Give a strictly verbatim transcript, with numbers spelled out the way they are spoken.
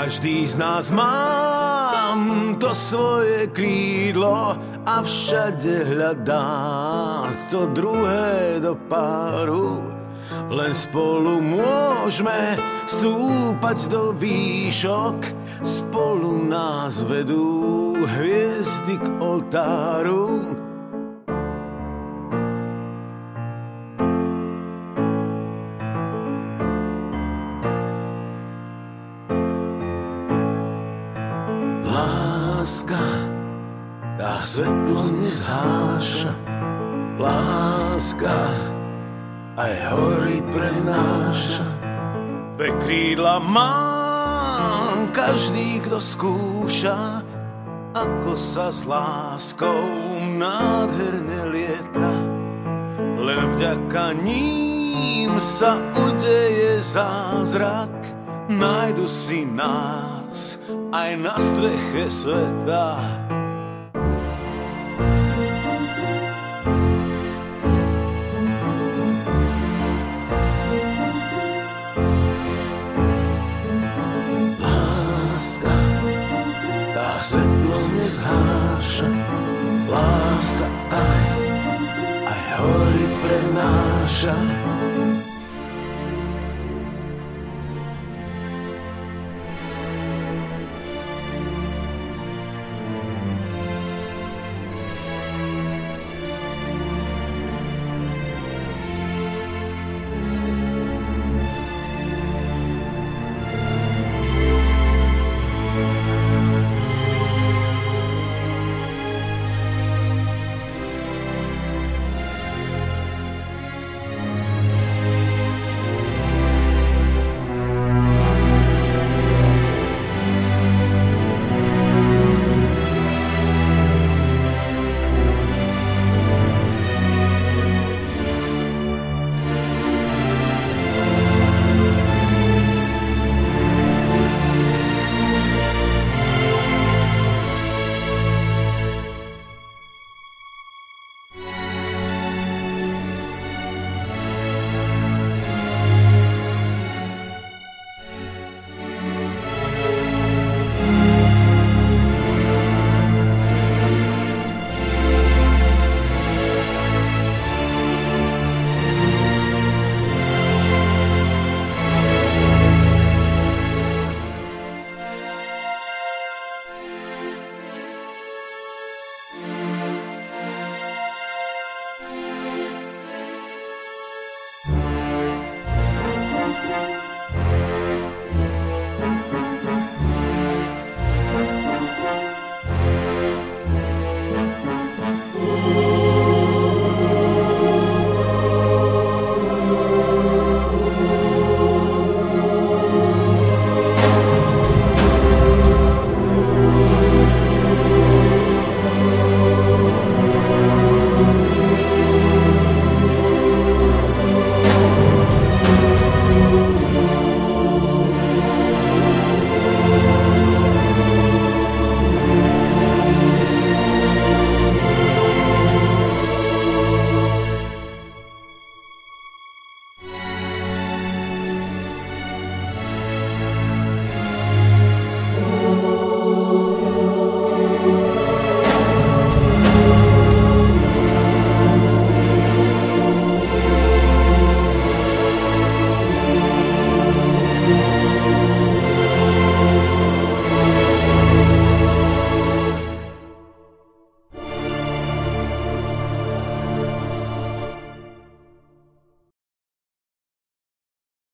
Každý z nás mám to svoje krídlo a všade hľadá to druhé do páru. Len spolu môžeme stúpať do výšok, spolu nás vedú hviezdy k oltáru. Láska, tá svetlo nezháša, láska aj hory prenáša. Dve krídla mám, každý, kto skúša, ako sa s láskou nádherne lieta. Len vďaka ním sa udeje zázrak, nájdu si nás aj na streche sveta. Láska, tá svetlo nezháša, láska aj, aj hory prenáša.